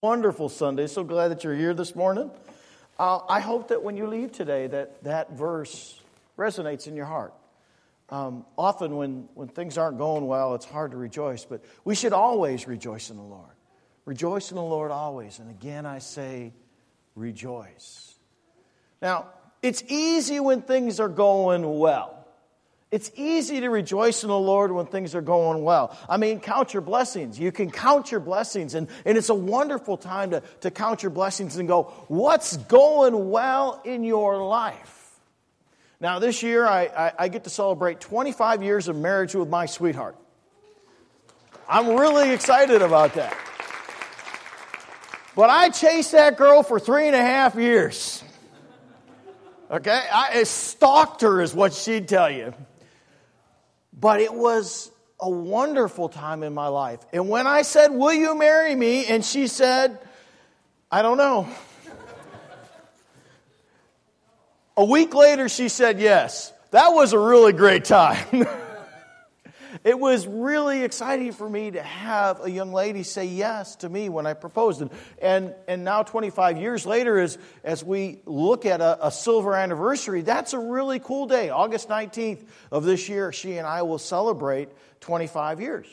Wonderful Sunday. So glad that you're here this morning. I hope that when you leave today that verse resonates in your heart. Often when things aren't going well, it's hard to rejoice, but we should always rejoice in the Lord. Rejoice in the Lord always. And again, I say, rejoice. Now, it's easy when things are going well. It's easy to rejoice in the Lord when things are going well. I mean, count your blessings. You can count your blessings, and it's a wonderful time to count your blessings and go, what's going well in your life? Now, this year, I get to celebrate 25 years of marriage with my sweetheart. I'm really excited about that. But I chased that girl for 3.5 years. Okay? I stalked her is what she'd tell you. But it was a wonderful time in my life. And when I said, will you marry me? And she said, I don't know. A week later, she said yes. That was a really great time. It was really exciting for me to have a young lady say yes to me when I proposed. And now 25 years later, as we look at a silver anniversary, that's a really cool day. August 19th of this year, she and I will celebrate 25 years.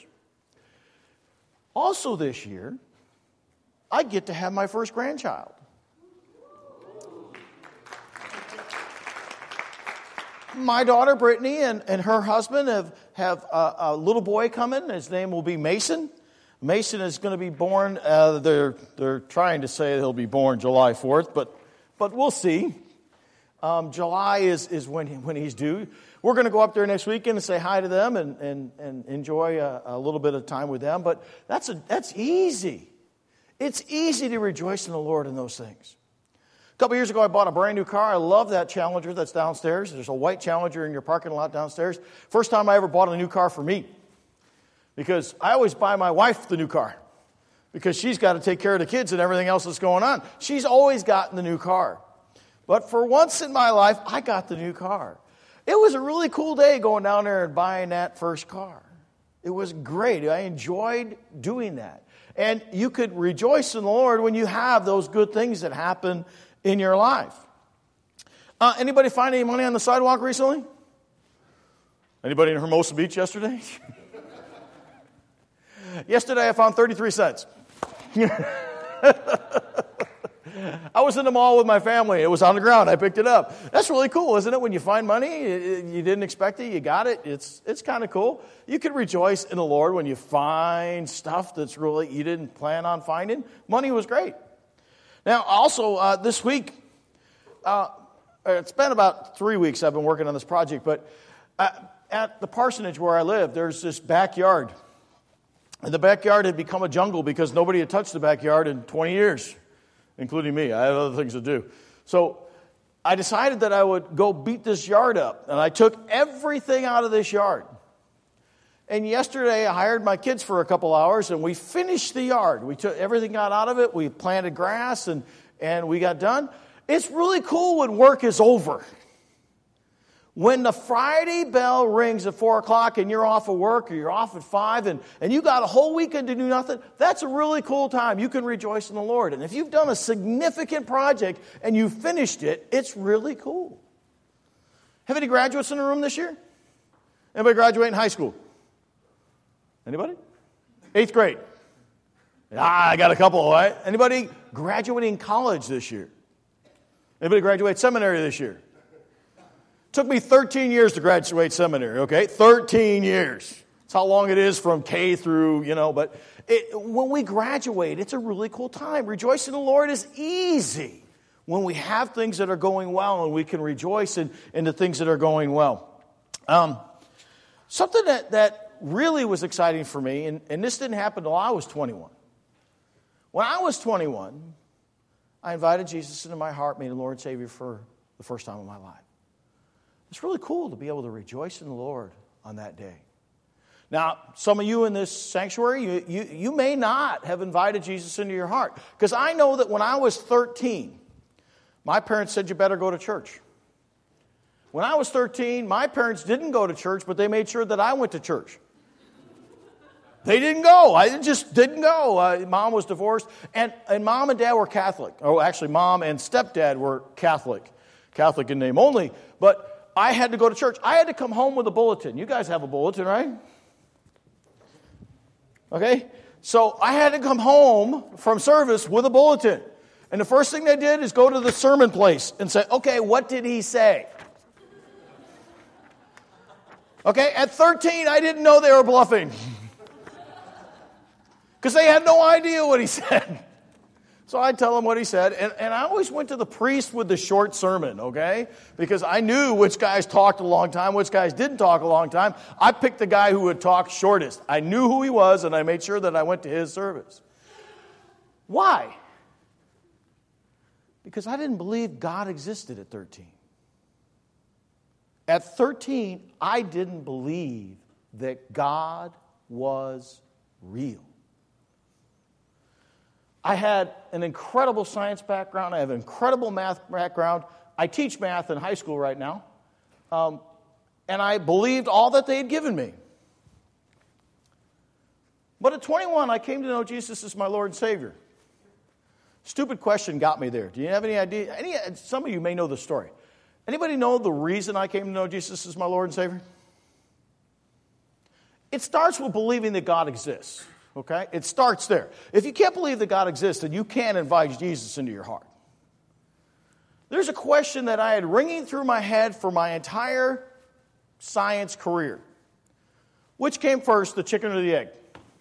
Also this year, I get to have my first grandchild. My daughter Brittany and her husband have a little boy coming. His name will be Mason. Mason is going to be born. They're trying to say he'll be born July 4th, but we'll see. July is when he's due. We're going to go up there next weekend and say hi to them and enjoy a little bit of time with them. But that's easy. It's easy to rejoice in the Lord in those things. A couple years ago, I bought a brand new car. I love that Challenger that's downstairs. There's a white Challenger in your parking lot downstairs. First time I ever bought a new car for me. Because I always buy my wife the new car. Because she's got to take care of the kids and everything else that's going on. She's always gotten the new car. But for once in my life, I got the new car. It was a really cool day going down there and buying that first car. It was great. I enjoyed doing that. And you could rejoice in the Lord when you have those good things that happen in your life. Anybody find any money on the sidewalk recently? Anybody in Hermosa Beach yesterday? Yesterday I found 33 cents. I was in the mall with my family. It was on the ground. I picked it up. That's really cool, isn't it? When you find money, you didn't expect it, you got it. It's kind of cool. You can rejoice in the Lord when you find stuff that's really you didn't plan on finding. Money was great. Now, also, this week, it's been about 3 weeks I've been working on this project, but at the parsonage where I live, there's this backyard. And the backyard had become a jungle because nobody had touched the backyard in 20 years, including me. I had other things to do. So I decided that I would go beat this yard up, and I took everything out of this yard. And yesterday, I hired my kids for a couple hours, and we finished the yard. We took everything out of it. We planted grass, and we got done. It's really cool when work is over. When the Friday bell rings at 4 o'clock, and you're off of work, or you're off at 5, and you got a whole weekend to do nothing, that's a really cool time. You can rejoice in the Lord. And if you've done a significant project, and you finished it, it's really cool. Have any graduates in the room this year? Anybody graduate in high school? Anybody? 8th grade. I got a couple, right? Anybody graduating college this year? Anybody graduate seminary this year? Took me 13 years to graduate seminary, okay? 13 years. That's how long it is from K through, but when we graduate, it's a really cool time. Rejoicing in the Lord is easy when we have things that are going well and we can rejoice in the things that are going well. Something that really was exciting for me, and this didn't happen until I was 21. When I was 21, I invited Jesus into my heart, made him Lord and Savior for the first time in my life. It's really cool to be able to rejoice in the Lord on that day. Now, some of you in this sanctuary, you may not have invited Jesus into your heart. Because I know that when I was 13, my parents said you better go to church. When I was 13, my parents didn't go to church, but they made sure that I went to church. They didn't go. I just didn't go. Mom was divorced, and Mom and Dad were Catholic. Oh, actually, Mom and stepdad were Catholic in name only. But I had to go to church. I had to come home with a bulletin. You guys have a bulletin, right? Okay? So I had to come home from service with a bulletin. And the first thing they did is go to the sermon place and say, okay, what did he say? Okay, at 13, I didn't know they were bluffing. Because they had no idea what he said. So I'd tell them what he said. And I always went to the priest with the short sermon, okay? Because I knew which guys talked a long time, which guys didn't talk a long time. I picked the guy who would talk shortest. I knew who he was, and I made sure that I went to his service. Why? Because I didn't believe God existed at 13. At 13, I didn't believe that God was real. I had an incredible science background. I have an incredible math background. I teach math in high school right now. And I believed all that they had given me. But at 21, I came to know Jesus as my Lord and Savior. Stupid question got me there. Do you have any idea? Some of you may know the story. Anybody know the reason I came to know Jesus as my Lord and Savior? It starts with believing that God exists. Okay? It starts there. If you can't believe that God exists, then you can't invite Jesus into your heart. There's a question that I had ringing through my head for my entire science career. Which came first, the chicken or the egg?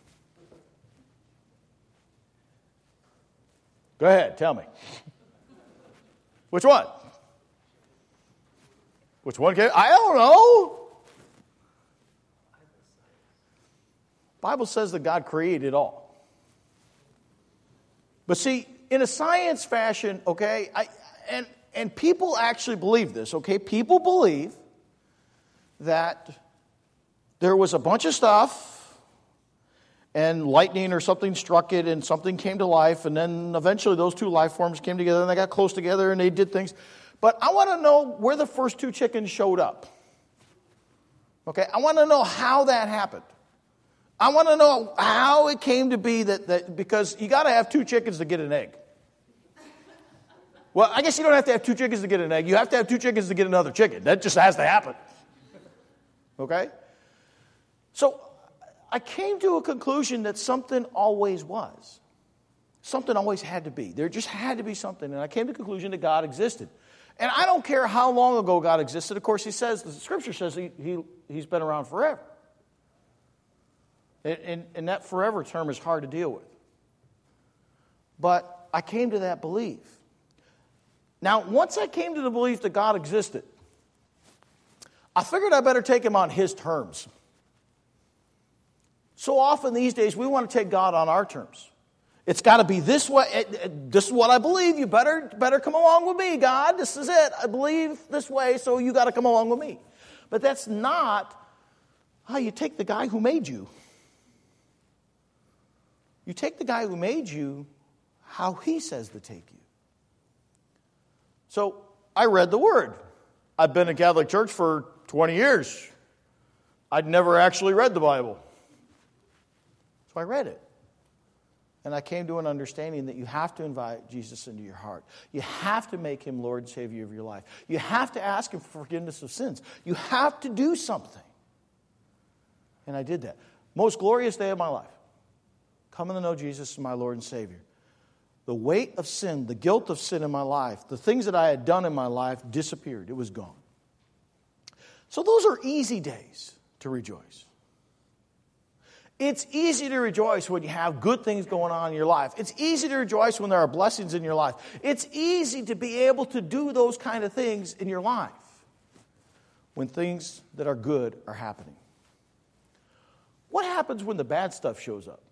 Go ahead, tell me. Which one? Which one came? I don't know. Bible says that God created all. But see, in a science fashion, okay, and people actually believe this, okay? People believe that there was a bunch of stuff and lightning or something struck it and something came to life, and then eventually those two life forms came together and they got close together and they did things. But I want to know where the first two chickens showed up. Okay, I want to know how that happened. I want to know how it came to be that because you got to have two chickens to get an egg. Well, I guess you don't have to have two chickens to get an egg. You have to have two chickens to get another chicken. That just has to happen. Okay? So I came to a conclusion that something always was. Something always had to be. There just had to be something. And I came to the conclusion that God existed. And I don't care how long ago God existed. Of course, the Scripture says he's been around forever. And that forever term is hard to deal with. But I came to that belief. Now, once I came to the belief that God existed, I figured I better take him on his terms. So often these days, we want to take God on our terms. It's got to be this way. This is what I believe. You better come along with me, God. This is it. I believe this way, so you got to come along with me. But that's not how you take the guy who made you. You take the guy who made you how he says to take you. So I read the Word. I've been in Catholic Church for 20 years. I'd never actually read the Bible. So I read it. And I came to an understanding that you have to invite Jesus into your heart. You have to make him Lord and Savior of your life. You have to ask him for forgiveness of sins. You have to do something. And I did that. Most glorious day of my life. Coming to know Jesus as my Lord and Savior. The weight of sin, the guilt of sin in my life, the things that I had done in my life disappeared. It was gone. So those are easy days to rejoice. It's easy to rejoice when you have good things going on in your life. It's easy to rejoice when there are blessings in your life. It's easy to be able to do those kind of things in your life when things that are good are happening. What happens when the bad stuff shows up?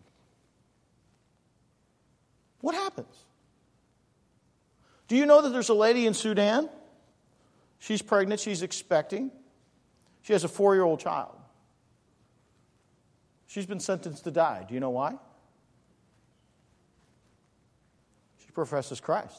What happens? Do you know that there's a lady in Sudan? She's pregnant, she's expecting. She has a 4-year-old child. She's been sentenced to die. Do you know why? She professes Christ.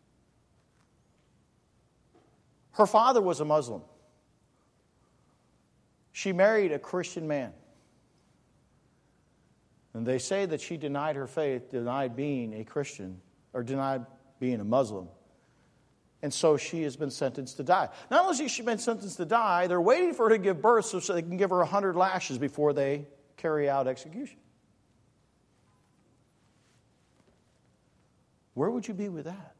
Her father was a Muslim. She married a Christian man. And they say that she denied her faith, denied being a Christian, or denied being a Muslim. And so she has been sentenced to die. Not only has she been sentenced to die, they're waiting for her to give birth so they can give her 100 lashes before they carry out execution. Where would you be with that?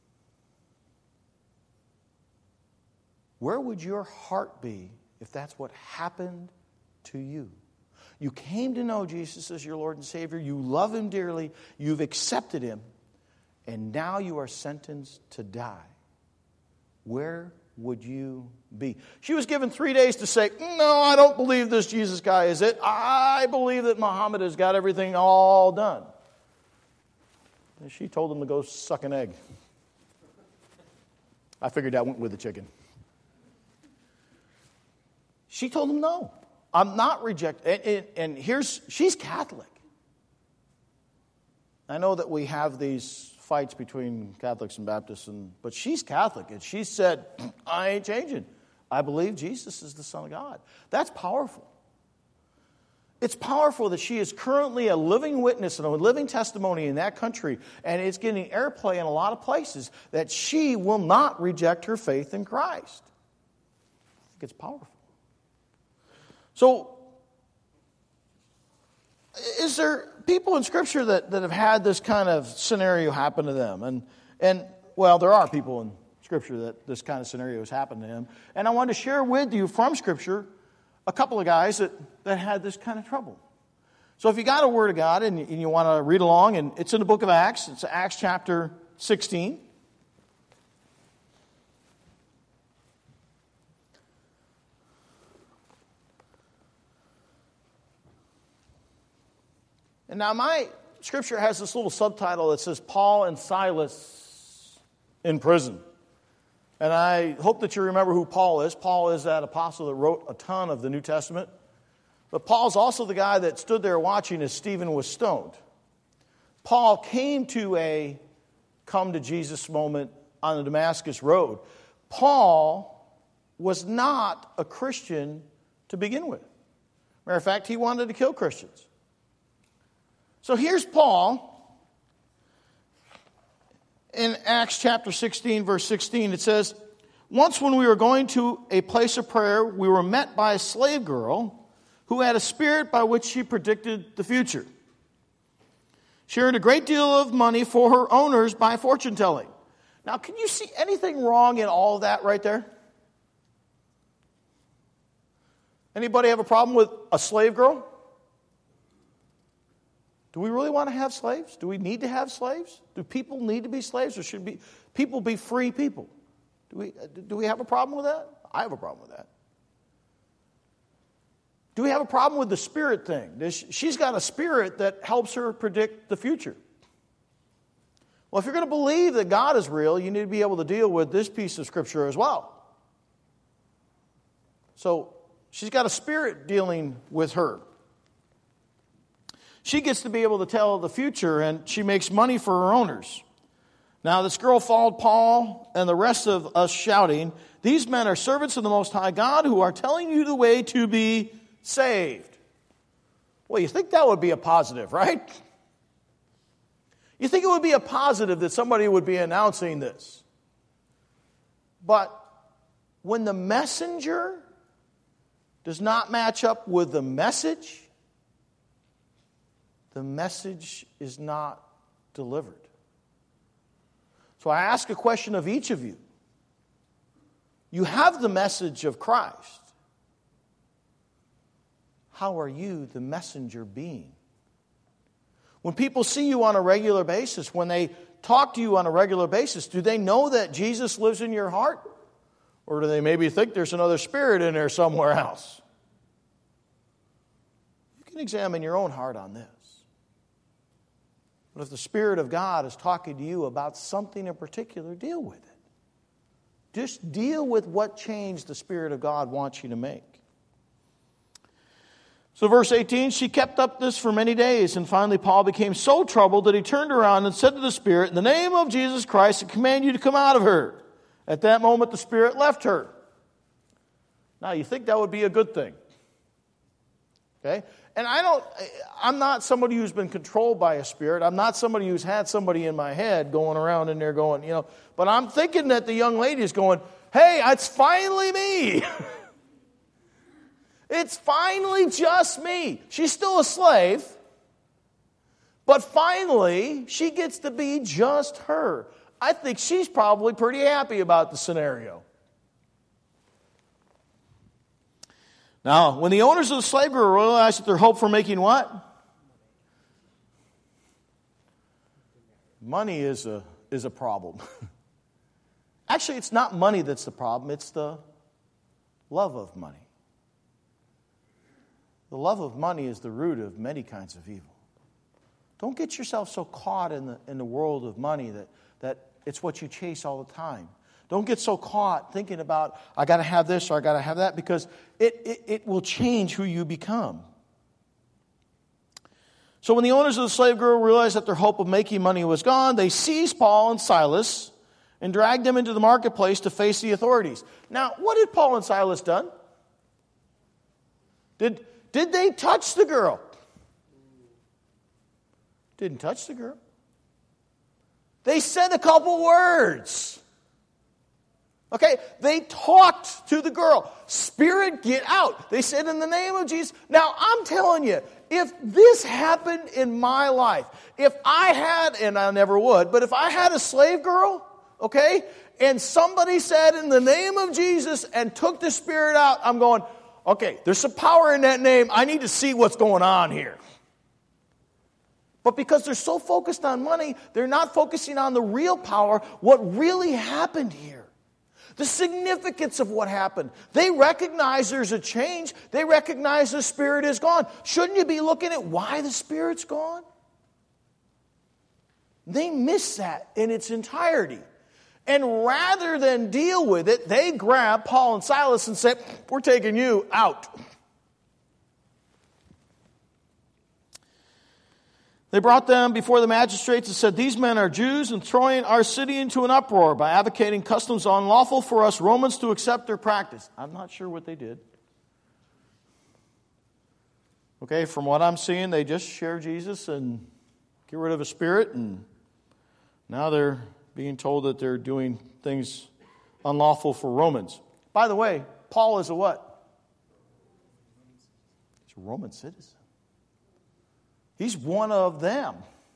Where would your heart be if that's what happened to you? You came to know Jesus as your Lord and Savior. You love Him dearly. You've accepted Him. And now you are sentenced to die. Where would you be? She was given 3 days to say, no, I don't believe this Jesus guy is it. I believe that Muhammad has got everything all done. And she told him to go suck an egg. I figured that went with the chicken. She told him, no, I'm not rejecting. And she's Catholic. I know that we have these fights between Catholics and Baptists, but she's Catholic, and she said, I ain't changing. I believe Jesus is the Son of God. That's powerful. It's powerful that she is currently a living witness and a living testimony in that country, and it's getting airplay in a lot of places, that she will not reject her faith in Christ. I think it's powerful. So, is there people in Scripture that have had this kind of scenario happen to them? And well, there are people in Scripture that this kind of scenario has happened to them. And I wanted to share with you from Scripture a couple of guys that had this kind of trouble. So if you got a Word of God and you want to read along, and it's in the book of Acts. It's Acts chapter 16. And now my Scripture has this little subtitle that says, Paul and Silas in prison. And I hope that you remember who Paul is. Paul is that apostle that wrote a ton of the New Testament. But Paul's also the guy that stood there watching as Stephen was stoned. Paul came to a come to Jesus moment on the Damascus Road. Paul was not a Christian to begin with. Matter of fact, he wanted to kill Christians. So here's Paul in Acts chapter 16, verse 16. It says, once when we were going to a place of prayer, we were met by a slave girl who had a spirit by which she predicted the future. She earned a great deal of money for her owners by fortune telling. Now, can you see anything wrong in all of that right there? Anybody have a problem with a slave girl? Do we really want to have slaves? Do we need to have slaves? Do people need to be slaves, or should people be free people? Do we have a problem with that? I have a problem with that. Do we have a problem with the spirit thing? She's got a spirit that helps her predict the future. Well, if you're going to believe that God is real, you need to be able to deal with this piece of Scripture as well. So she's got a spirit dealing with her. She gets to be able to tell the future, and she makes money for her owners. Now, this girl followed Paul and the rest of us shouting, these men are servants of the Most High God who are telling you the way to be saved. Well, you think that would be a positive, right? You think it would be a positive that somebody would be announcing this. But when the messenger does not match up with the message is not delivered. So I ask a question of each of you. You have the message of Christ. How are you the messenger being? When people see you on a regular basis, when they talk to you on a regular basis, do they know that Jesus lives in your heart? Or do they maybe think there's another spirit in there somewhere else? You can examine your own heart on this. But if the Spirit of God is talking to you about something in particular, deal with it. Just deal with what change the Spirit of God wants you to make. So verse 18, she kept up this for many days, and finally Paul became so troubled that he turned around and said to the Spirit, in the name of Jesus Christ, I command you to come out of her. At that moment, the Spirit left her. Now, you think that would be a good thing? Okay? And I'm not somebody who's been controlled by a spirit. I'm not somebody who's had somebody in my head going around in there going, but I'm thinking that the young lady is going, hey, it's finally me. It's finally just me. She's still a slave, but finally she gets to be just her. I think she's probably pretty happy about the scenario. Now, when the owners of the slave girl realized that their hope for making what? Money is a problem. Actually, it's not money that's the problem. It's the love of money. The love of money is the root of many kinds of evil. Don't get yourself so caught in the world of money that it's what you chase all the time. Don't get so caught thinking about, I got to have this or I got to have that, because it will change who you become. So when the owners of the slave girl realized that their hope of making money was gone, they seized Paul and Silas and dragged them into the marketplace to face the authorities. Now, what had Paul and Silas done? Did they touch the girl? Didn't touch the girl. They said a couple words. Okay, they talked to the girl. Spirit, get out. They said, in the name of Jesus. Now, I'm telling you, if this happened in my life, if I had, and I never would, but if I had a slave girl, okay, and somebody said, in the name of Jesus, and took the spirit out, I'm going, okay, there's some power in that name. I need to see what's going on here. But because they're so focused on money, they're not focusing on the real power, what really happened here. The significance of what happened. They recognize there's a change. They recognize the spirit is gone. Shouldn't you be looking at why the spirit's gone? They miss that in its entirety. And rather than deal with it, they grab Paul and Silas and say, we're taking you out. They brought them before the magistrates and said, these men are Jews and throwing our city into an uproar by advocating customs unlawful for us Romans to accept their practice. I'm not sure what they did. Okay, from what I'm seeing, they just share Jesus and get rid of a spirit, and now they're being told that they're doing things unlawful for Romans. By the way, Paul is a what? He's a Roman citizen. He's one of them.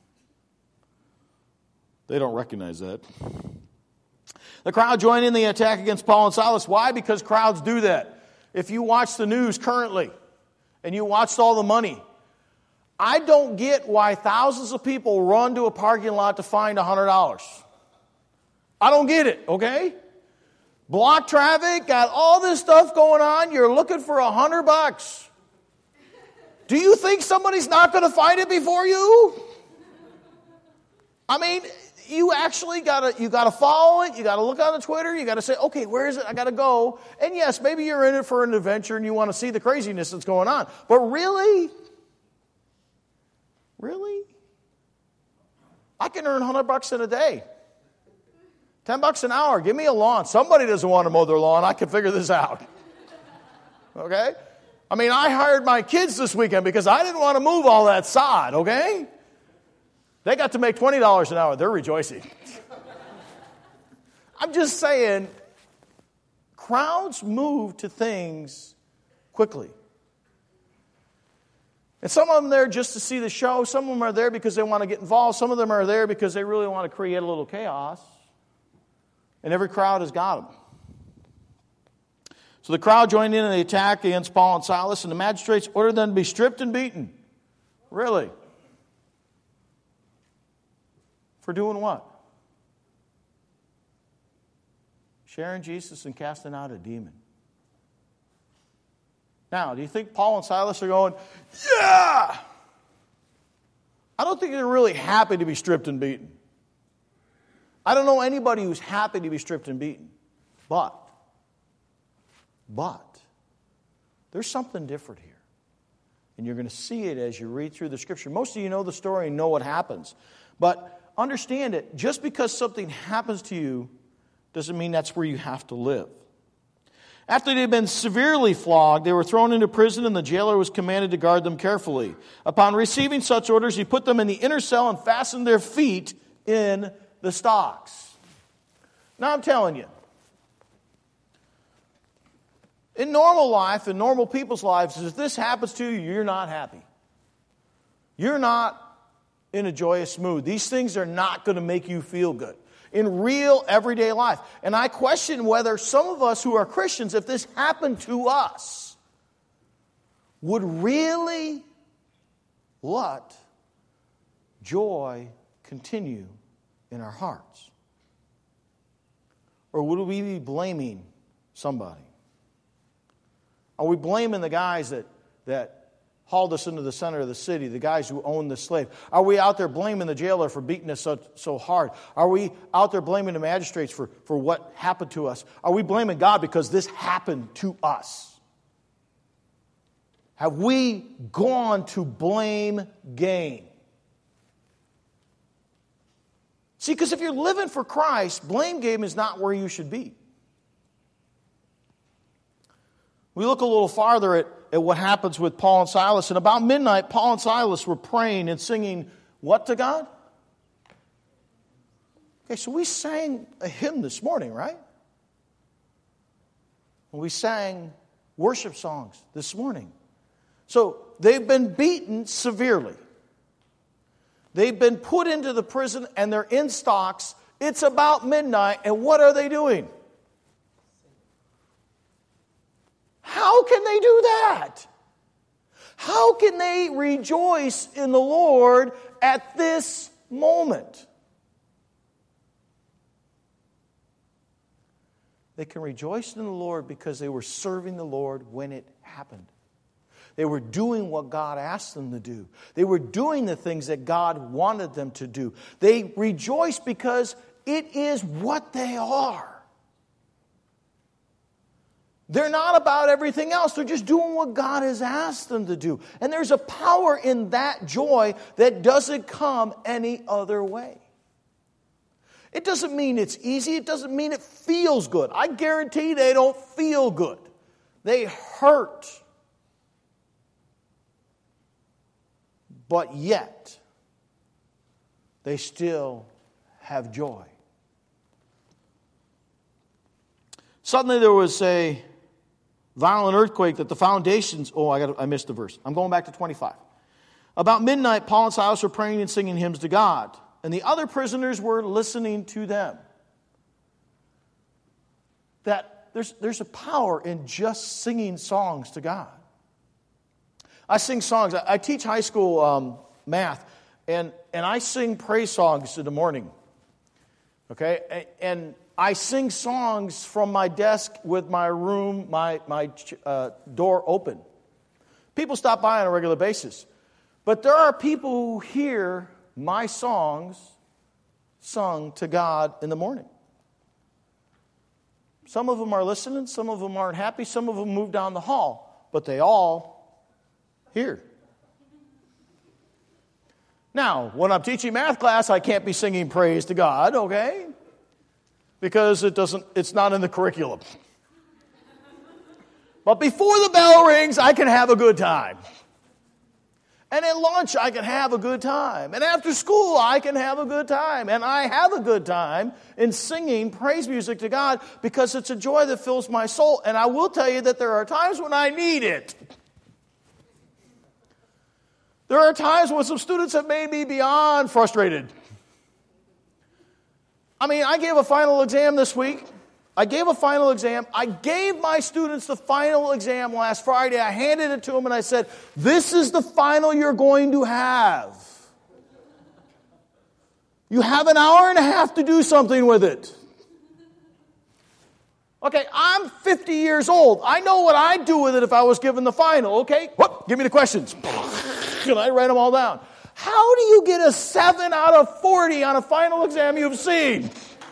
They don't recognize that. The crowd joined in the attack against Paul and Silas. Why? Because crowds do that. If you watch the news currently, and you watched all the money, I don't get why thousands of people run to a parking lot to find $100. I don't get it, okay? Block traffic, got all this stuff going on, you're looking for $100. Do you think somebody's not going to find it before you? I mean, you actually gotta follow it. You got to look on the Twitter. You got to say, okay, where is it? I got to go. And yes, maybe you're in it for an adventure and you want to see the craziness that's going on. But really? I can earn $100 in a day. $10 an hour. Give me a lawn. Somebody doesn't want to mow their lawn. I can figure this out. Okay? I mean, I hired my kids this weekend because I didn't want to move all that sod, okay? They got to make $20 an hour. They're rejoicing. I'm just saying, crowds move to things quickly. And some of them are there just to see the show. Some of them are there because they want to get involved. Some of them are there because they really want to create a little chaos. And every crowd has got them. So the crowd joined in the attack against Paul and Silas, and the magistrates ordered them to be stripped and beaten. Really? For doing what? Sharing Jesus and casting out a demon. Now, do you think Paul and Silas are going, yeah? I don't think they're really happy to be stripped and beaten. I don't know anybody who's happy to be stripped and beaten. But there's something different here. And you're going to see it as you read through the Scripture. Most of you know the story and know what happens. But understand it, just because something happens to you doesn't mean that's where you have to live. After they had been severely flogged, they were thrown into prison, and the jailer was commanded to guard them carefully. Upon receiving such orders, he put them in the inner cell and fastened their feet in the stocks. Now I'm telling you, in normal life, in normal people's lives, if this happens to you, you're not happy. You're not in a joyous mood. These things are not going to make you feel good in real everyday life. And I question whether some of us who are Christians, if this happened to us, would really let joy continue in our hearts. Or would we be blaming somebody? Are we blaming the guys that hauled us into the center of the city, the guys who owned the slave? Are we out there blaming the jailer for beating us so hard? Are we out there blaming the magistrates for what happened to us? Are we blaming God because this happened to us? Have we gone to blame game? See, because if you're living for Christ, blame game is not where you should be. We look a little farther at what happens with Paul and Silas. And about midnight, Paul and Silas were praying and singing what to God? Okay, so we sang a hymn this morning, right? We sang worship songs this morning. So they've been beaten severely. They've been put into the prison and they're in stocks. It's about midnight, and what are they doing? How can they do that? How can they rejoice in the Lord at this moment? They can rejoice in the Lord because they were serving the Lord when it happened. They were doing what God asked them to do. They were doing the things that God wanted them to do. They rejoice because it is what they are. They're not about everything else. They're just doing what God has asked them to do. And there's a power in that joy that doesn't come any other way. It doesn't mean it's easy. It doesn't mean it feels good. I guarantee they don't feel good. They hurt. But yet, they still have joy. Suddenly there was a violent earthquake that the foundations... I missed the verse. I'm going back to 25. About midnight, Paul and Silas were praying and singing hymns to God, and the other prisoners were listening to them. That there's a power in just singing songs to God. I sing songs. I teach high school math, and I sing praise songs in the morning. Okay? And I sing songs from my desk with my room, my door open. People stop by on a regular basis. But there are people who hear my songs sung to God in the morning. Some of them are listening, some of them aren't happy, some of them move down the hall, but they all hear. Now, when I'm teaching math class, I can't be singing praise to God, okay? Because it's not in the curriculum. But before the bell rings, I can have a good time. And at lunch, I can have a good time. And after school, I can have a good time. And I have a good time in singing praise music to God because it's a joy that fills my soul. And I will tell you that there are times when I need it. There are times when some students have made me beyond frustrated. I mean, I gave a final exam this week. I gave my students the final exam last Friday. I handed it to them and I said, this is the final you're going to have. You have an hour and a half to do something with it. Okay, I'm 50 years old. I know what I'd do with it if I was given the final, okay? Whoop, give me the questions. And I write them all down. How do you get a 7 out of 40 on a final exam you've seen?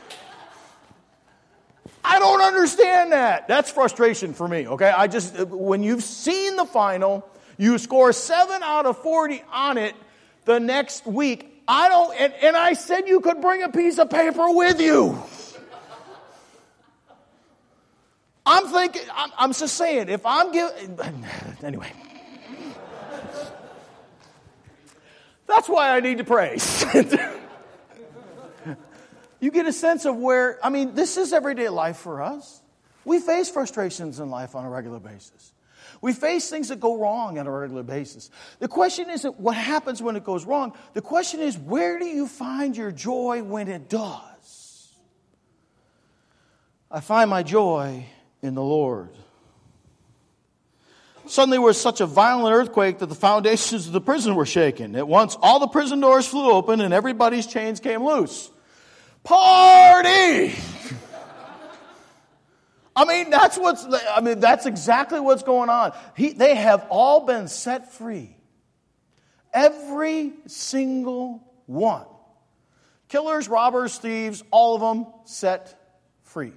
I don't understand that. That's frustration for me, okay? When you've seen the final, you score 7 out of 40 on it the next week. And I said you could bring a piece of paper with you. I'm thinking, I'm just saying, if I'm giving, anyway. That's why I need to praise. You get a sense of where, this is everyday life for us. We face frustrations in life on a regular basis. We face things that go wrong on a regular basis. The question isn't what happens when it goes wrong. The question is, where do you find your joy when it does? I find my joy in the Lord. Suddenly there was such a violent earthquake that the foundations of the prison were shaken. At once all the prison doors flew open and everybody's chains came loose. Party! That's exactly what's going on. They have all been set free. Every single one. Killers, robbers, thieves, all of them set free.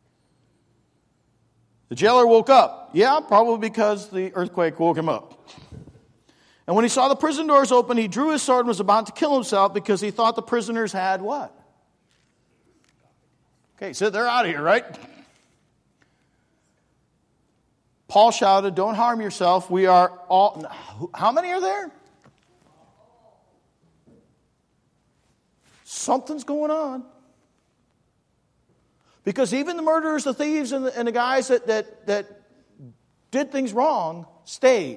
The jailer woke up. Yeah, probably because the earthquake woke him up. And when he saw the prison doors open, he drew his sword and was about to kill himself because he thought the prisoners had what? Okay, so they're out of here, right? Paul shouted, "Don't harm yourself. We are all..." How many are there? Something's going on. Because even the murderers, the thieves, and the guys that did things wrong stayed.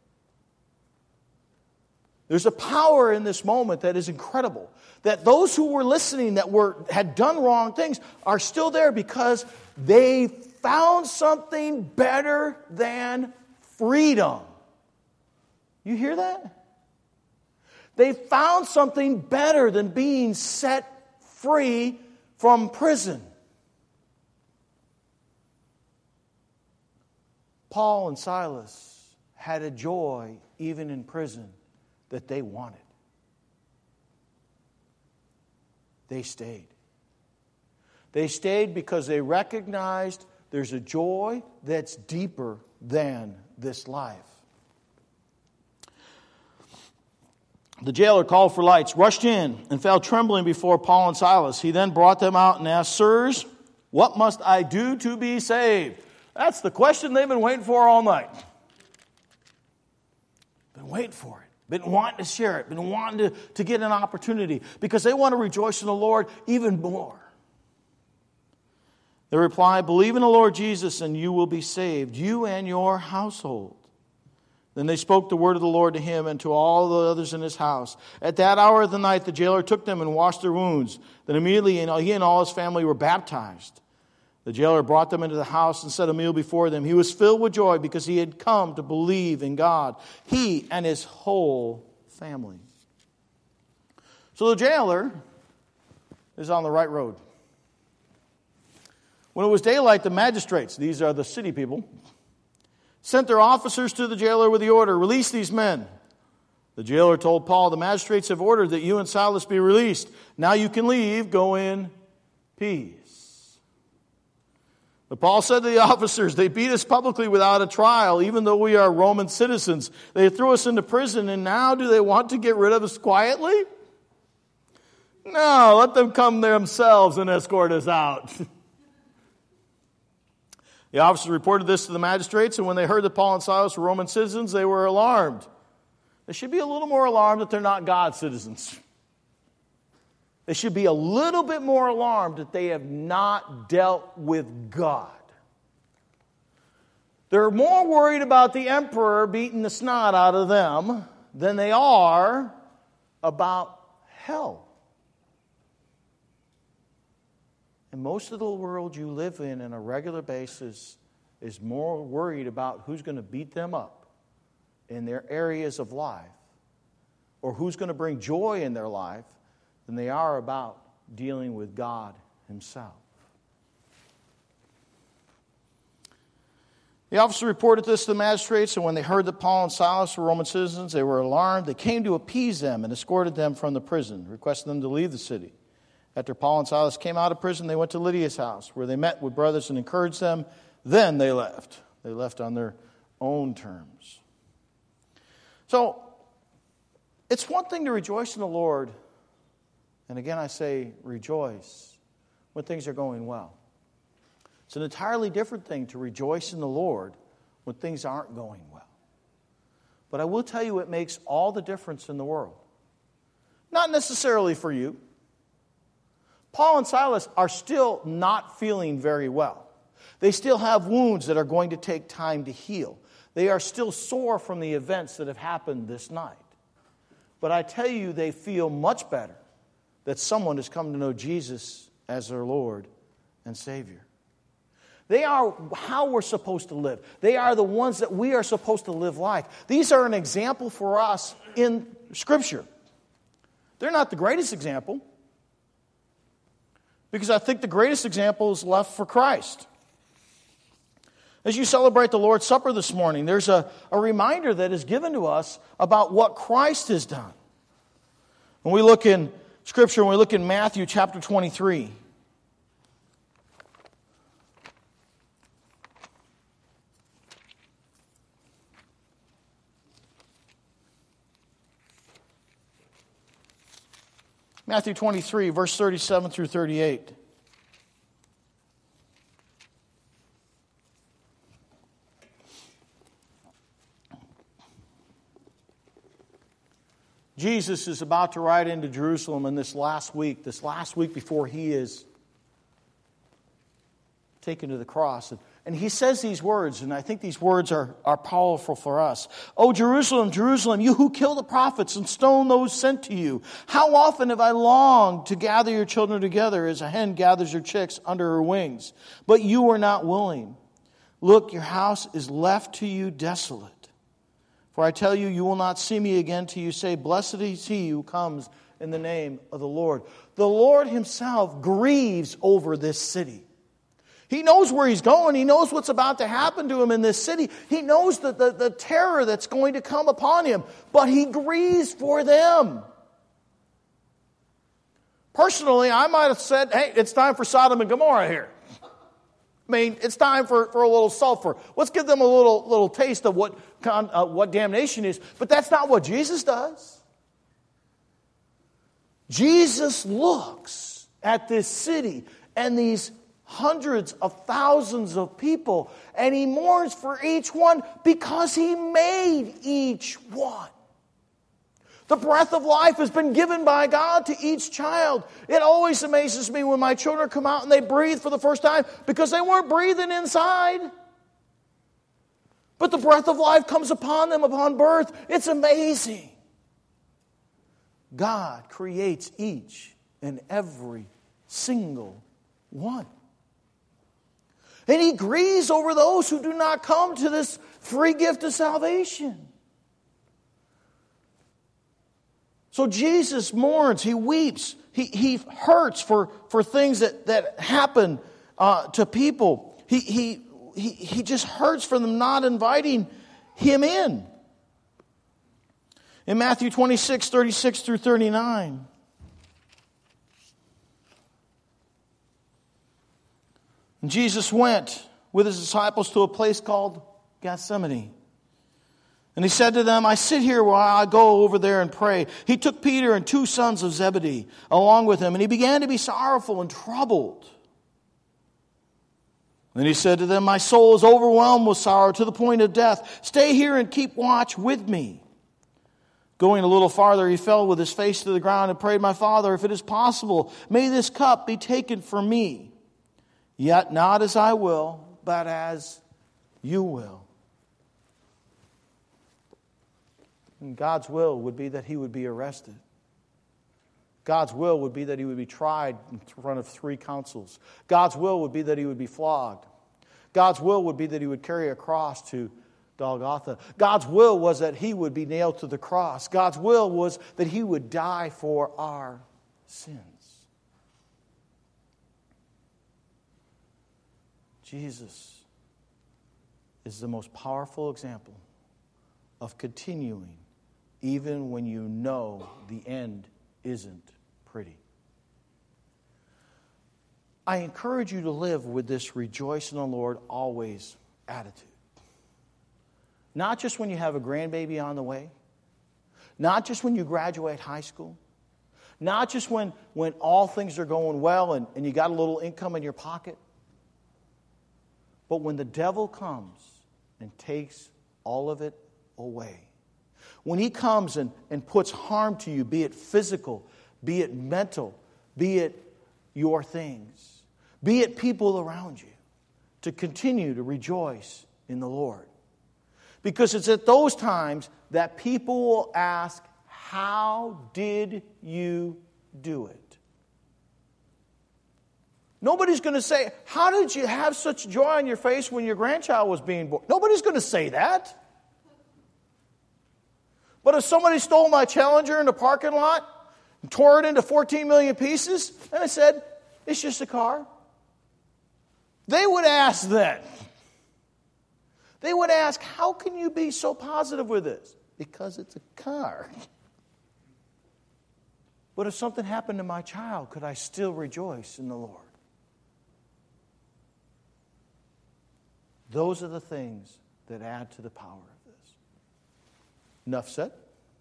There's a power in this moment that is incredible. That those who were listening that had done wrong things are still there because they found something better than freedom. You hear that? They found something better than being set free from prison. Paul and Silas had a joy, even in prison, that they wanted. They stayed. They stayed because they recognized there's a joy that's deeper than this life. The jailer called for lights, rushed in, and fell trembling before Paul and Silas. He then brought them out and asked, "Sirs, what must I do to be saved?" That's the question they've been waiting for all night. Been waiting for it. Been wanting to share it. Been wanting to get an opportunity. Because they want to rejoice in the Lord even more. They reply, "Believe in the Lord Jesus and you will be saved, you and your household." Then they spoke the word of the Lord to him and to all the others in his house. At that hour of the night, the jailer took them and washed their wounds. Then immediately he and all his family were baptized. The jailer brought them into the house and set a meal before them. He was filled with joy because he had come to believe in God, he and his whole family. So the jailer is on the right road. When it was daylight, the magistrates, these are the city people, sent their officers to the jailer with the order, "Release these men." The jailer told Paul, "The magistrates have ordered that you and Silas be released. Now you can leave. Go in peace." But Paul said to the officers, "They beat us publicly without a trial, even though we are Roman citizens. They threw us into prison, and now do they want to get rid of us quietly? No, let them come themselves and escort us out." The officers reported this to the magistrates, and when they heard that Paul and Silas were Roman citizens, they were alarmed. They should be a little more alarmed that they're not God's citizens. They should be a little bit more alarmed that they have not dealt with God. They're more worried about the emperor beating the snot out of them than they are about hell. And most of the world you live in on a regular basis is more worried about who's going to beat them up in their areas of life or who's going to bring joy in their life than they are about dealing with God himself. The officer reported this to the magistrates, and when they heard that Paul and Silas were Roman citizens, they were alarmed. They came to appease them and escorted them from the prison, requesting them to leave the city. After Paul and Silas came out of prison, they went to Lydia's house, where they met with brothers and encouraged them. Then they left. They left on their own terms. So, it's one thing to rejoice in the Lord. And again, I say rejoice when things are going well. It's an entirely different thing to rejoice in the Lord when things aren't going well. But I will tell you, it makes all the difference in the world. Not necessarily for you. Paul and Silas are still not feeling very well. They still have wounds that are going to take time to heal. They are still sore from the events that have happened this night. But I tell you, they feel much better that someone has come to know Jesus as their Lord and Savior. They are how we're supposed to live. They are the ones that we are supposed to live like. These are an example for us in Scripture. They're not the greatest example, because I think the greatest example is left for Christ. As you celebrate the Lord's Supper this morning, there's a reminder that is given to us about what Christ has done. When we look in Scripture, when we look in Matthew chapter 23, Matthew 23, verse 37 through 38. Jesus is about to ride into Jerusalem in this last week before he is taken to the cross. And he says these words, and I think these words are powerful for us. "O Jerusalem, Jerusalem, you who kill the prophets and stone those sent to you, how often have I longed to gather your children together as a hen gathers her chicks under her wings, but you were not willing. Look, your house is left to you desolate. For I tell you, you will not see me again till you say, 'Blessed is he who comes in the name of the Lord.'" The Lord himself grieves over this city. He knows where he's going. He knows what's about to happen to him in this city. He knows the terror that's going to come upon him. But he grieves for them. Personally, I might have said, hey, it's time for Sodom and Gomorrah here. I mean, it's time for a little sulfur. Let's give them a little taste of what damnation is. But that's not what Jesus does. Jesus looks at this city and these hundreds of thousands of people, and he mourns for each one because he made each one. The breath of life has been given by God to each child. It always amazes me when my children come out and they breathe for the first time because they weren't breathing inside. But the breath of life comes upon them upon birth. It's amazing. God creates each and every single one. And he grieves over those who do not come to this free gift of salvation. So Jesus mourns, he weeps, he hurts for things that happen to people. He just hurts for them not inviting him in. In Matthew 26, 36 through 39. And Jesus went with his disciples to a place called Gethsemane. And he said to them, "I sit here while I go over there and pray." He took Peter and 2 sons of Zebedee along with him, and he began to be sorrowful and troubled. Then he said to them, "My soul is overwhelmed with sorrow to the point of death. Stay here and keep watch with me." Going a little farther, he fell with his face to the ground and prayed, "My Father, if it is possible, may this cup be taken from me. Yet not as I will, but as you will." And God's will would be that he would be arrested. God's will would be that he would be tried in front of 3 councils. God's will would be that he would be flogged. God's will would be that he would carry a cross to Golgotha. God's will was that he would be nailed to the cross. God's will was that he would die for our sins. Jesus is the most powerful example of continuing even when you know the end isn't pretty. I encourage you to live with this rejoice in the Lord always attitude. Not just when you have a grandbaby on the way. Not just when you graduate high school. Not just when all things are going well and you got a little income in your pocket. But when the devil comes and takes all of it away, when he comes and puts harm to you, be it physical, be it mental, be it your things, be it people around you, to continue to rejoice in the Lord. Because it's at those times that people will ask, how did you do it? Nobody's going to say, how did you have such joy on your face when your grandchild was being born? Nobody's going to say that. But if somebody stole my Challenger in the parking lot and tore it into 14 million pieces, and I said, it's just a car, they would ask then. They would ask, how can you be so positive with this? Because it's a car. But if something happened to my child, could I still rejoice in the Lord? Those are the things that add to the power of this. Enough said.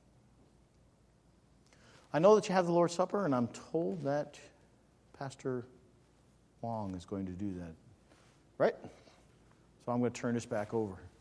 I know that you have the Lord's Supper, and I'm told that Pastor Wong is going to do that. Right? So I'm going to turn this back over